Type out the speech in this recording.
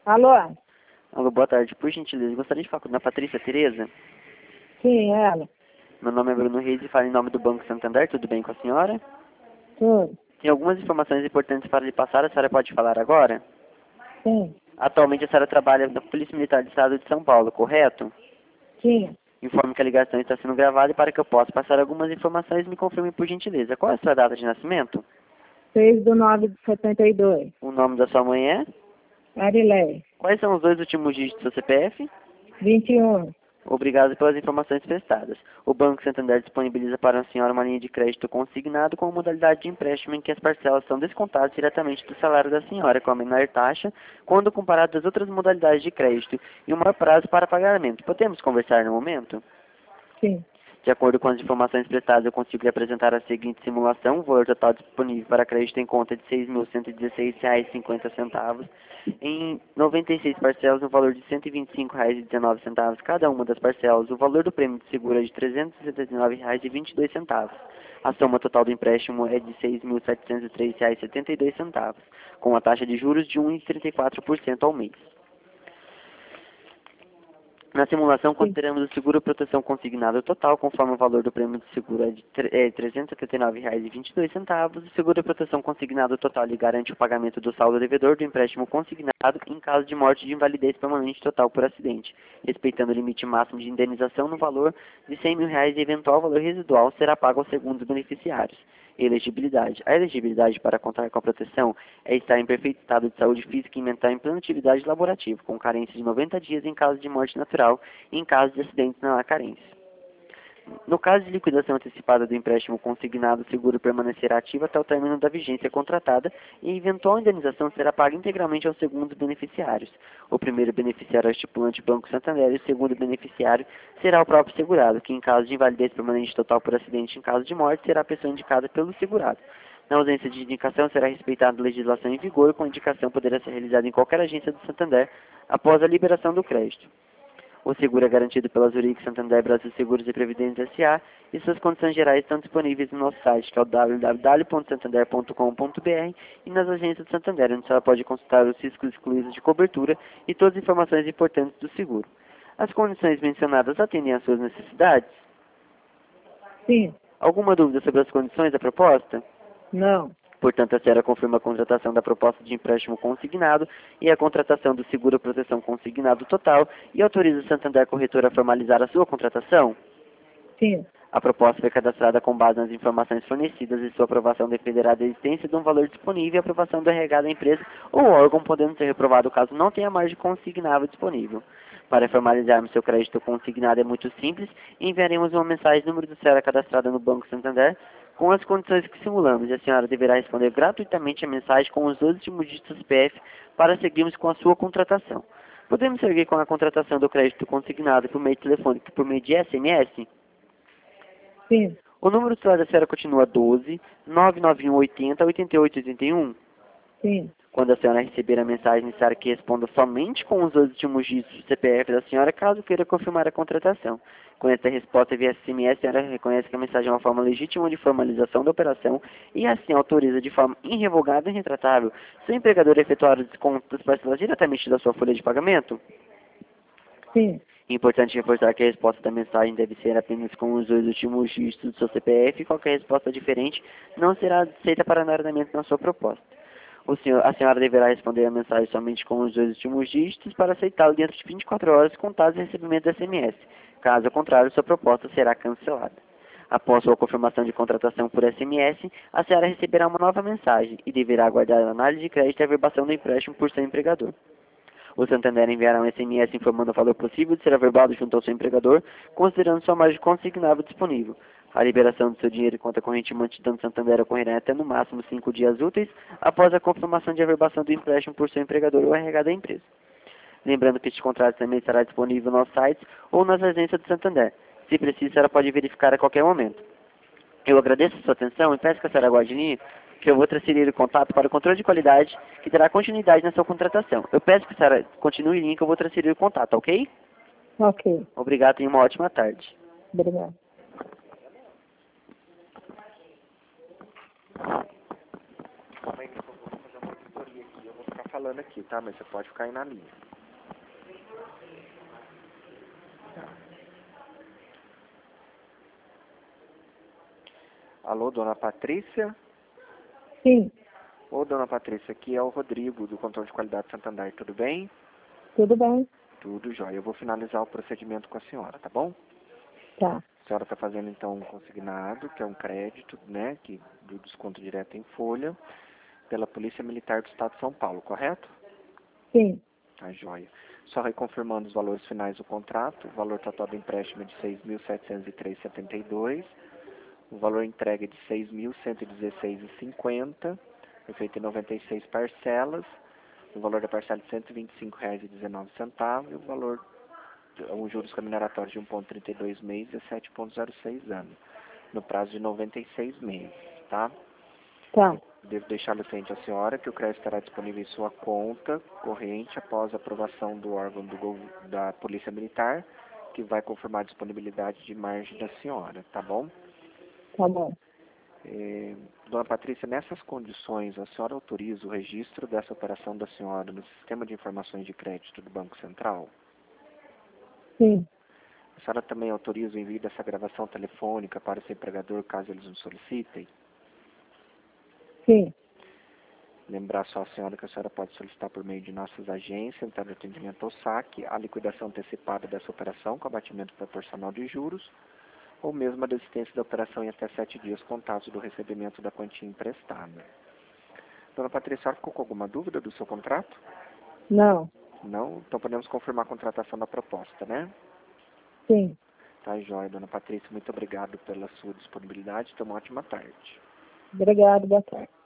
Alô? Alô, boa tarde. Por gentileza, gostaria de falar com a Patrícia Tereza. Sim, ela. Meu nome é Bruno Reis e falo em nome do Banco Santander. Tudo bem com a senhora? Tudo. Tem algumas informações importantes para lhe passar. A senhora pode falar agora? Sim. Atualmente a senhora trabalha na Polícia Militar do Estado de São Paulo, correto? Sim. Informe que a ligação está sendo gravada e para que eu possa passar algumas informações, me confirme por gentileza. Qual é a sua data de nascimento? 6/9/72. O nome da sua mãe é? Arilé. Quais são os dois últimos dígitos do seu CPF? 21. Obrigado pelas informações prestadas. O Banco Santander disponibiliza para a senhora uma linha de crédito consignado com a modalidade de empréstimo em que as parcelas são descontadas diretamente do salário da senhora com a menor taxa, quando comparado às outras modalidades de crédito, e o maior prazo para pagamento. Podemos conversar no momento? Sim. De acordo com as informações prestadas, eu consigo lhe apresentar a seguinte simulação. O valor total disponível para crédito em conta é de R$ 6.116,50, em 96 parcelas, no valor de R$ 125,19 cada uma das parcelas. O valor do prêmio de seguro é de R$ 369,22. A soma total do empréstimo é de R$ 6.703,72, com a taxa de juros de 1,34% ao mês. Na simulação, consideramos o seguro proteção consignado total, conforme o valor do prêmio de seguro é de R$ 379,22. O seguro proteção consignado total lhe garante o pagamento do saldo devedor do empréstimo consignado em caso de morte de invalidez permanente total por acidente, respeitando o limite máximo de indenização no valor de R$ 100.000 e eventual valor residual será pago aos segundos beneficiários. Elegibilidade. A elegibilidade para contar com a proteção é estar em perfeito estado de saúde física e mental em plena atividade laborativa, com carência de 90 dias em caso de morte natural e em caso de acidentes não há carência. No caso de liquidação antecipada do empréstimo consignado, o seguro permanecerá ativo até o término da vigência contratada e a eventual indenização será paga integralmente aos segundos beneficiários. O primeiro beneficiário é o estipulante Banco Santander e o segundo beneficiário será o próprio segurado, que em caso de invalidez permanente total por acidente em caso de morte será a pessoa indicada pelo segurado. Na ausência de indicação, será respeitada a legislação em vigor, com a indicação poderá ser realizada em qualquer agência do Santander após a liberação do crédito. O seguro é garantido pela Zurich Santander Brasil Seguros e Previdência S.A. e suas condições gerais estão disponíveis no nosso site, que é o www.santander.com.br, e nas agências do Santander, onde você pode consultar os riscos excluídos de cobertura e todas as informações importantes do seguro. As condições mencionadas atendem às suas necessidades? Sim. Alguma dúvida sobre as condições da proposta? Não. Portanto, a senhora confirma a contratação da proposta de empréstimo consignado e a contratação do seguro proteção consignado total e autoriza o Santander Corretora a formalizar a sua contratação? Sim. A proposta foi cadastrada com base nas informações fornecidas e sua aprovação dependerá da existência de um valor disponível e aprovação do RH da empresa ou órgão, podendo ser reprovado caso não tenha margem consignável disponível. Para formalizarmos seu crédito consignado é muito simples, enviaremos uma mensagem número do senhora cadastrada no Banco Santander com as condições que simulamos e a senhora deverá responder gratuitamente a mensagem com os dois últimos dígitos do CPF para seguirmos com a sua contratação. Podemos seguir com a contratação do crédito consignado por meio telefônico e por meio de SMS? Sim. O número do celular da senhora continua 12 991 80 88 81. Sim. Quando a senhora receber a mensagem, necessária que responda somente com os dois últimos dígitos do CPF da senhora, caso queira confirmar a contratação. Com essa resposta via SMS, a senhora reconhece que a mensagem é uma forma legítima de formalização da operação e assim autoriza de forma irrevogável e irretratável seu empregador a efetuar o desconto das parcelas diretamente da sua folha de pagamento? Sim. É importante reforçar que a resposta da mensagem deve ser apenas com os dois últimos dígitos do seu CPF e qualquer resposta diferente não será aceita para analistamento na sua proposta. A senhora deverá responder a mensagem somente com os dois últimos dígitos para aceitá-lo dentro de 24 horas contadas o recebimento do SMS. Caso contrário, sua proposta será cancelada. Após sua confirmação de contratação por SMS, a senhora receberá uma nova mensagem e deverá aguardar a análise de crédito e a averbação do empréstimo por seu empregador. O Santander enviará um SMS informando o valor possível de ser averbado junto ao seu empregador, considerando sua margem consignável disponível. A liberação do seu dinheiro em conta corrente mantida no Santander ocorrerá até no máximo 5 dias úteis após a confirmação de averbação do empréstimo por seu empregador ou RH da empresa. Lembrando que este contrato também estará disponível nos sites ou nas agências do Santander. Se preciso, ela pode verificar a qualquer momento. Eu agradeço a sua atenção e peço que a senhora aguarde em linha, que eu vou transferir o contato para o controle de qualidade, que terá continuidade na sua contratação. Eu peço que a senhora continue em linha, que eu vou transferir o contato, ok? Ok. Obrigado e uma ótima tarde. Obrigada. Calma aí, por favor, vou fazer uma auditoria aqui. Eu vou ficar falando. falando aqui, tá? Mas você pode ficar aí na linha. Tá. Alô, dona Patrícia? Sim, Ô, dona Patrícia, aqui é o Rodrigo, do Controle de Qualidade Santander, tudo bem? tudo bem? Tudo jóia. Eu vou finalizar o procedimento com a senhora, tá bom? Tá, A senhora está fazendo, então, um consignado, que é um crédito, né, do desconto direto em folha, pela Polícia Militar do Estado de São Paulo, correto? sim, Tá jóia. Só reconfirmando os valores finais do contrato, o valor total do empréstimo é de R$ 6.703,72, o valor entregue é de R$ 6.116,50, foi feito em 96 parcelas, o valor da parcela de R$ 125,19 e o valor, os juros remuneratórios de 1,32 meses e 7,06 anos, no prazo de 96 meses, tá? tá, Devo deixar ciente a senhora que o crédito estará disponível em sua conta corrente após a aprovação do órgão da Polícia Militar, que vai confirmar a disponibilidade de margem da senhora, tá bom? tá bom. Dona Patrícia, nessas condições, a senhora autoriza o registro dessa operação da senhora no Sistema de Informações de Crédito do Banco Central? Sim, A senhora também autoriza o envio dessa gravação telefônica para o seu empregador, caso eles o solicitem? sim, Lembrar só a senhora que a senhora pode solicitar por meio de nossas agências, Central de Atendimento ao Saque, a liquidação antecipada dessa operação com abatimento proporcional de juros, ou mesmo a desistência da operação em até 7 dias contados do recebimento da quantia emprestada. Dona Patrícia, a senhora ficou com alguma dúvida do seu contrato? não, Não? Então podemos confirmar a contratação da proposta, né? sim. Tá, jóia. Dona Patrícia, muito obrigado pela sua disponibilidade. Tenha uma ótima tarde. Obrigado, boa tarde.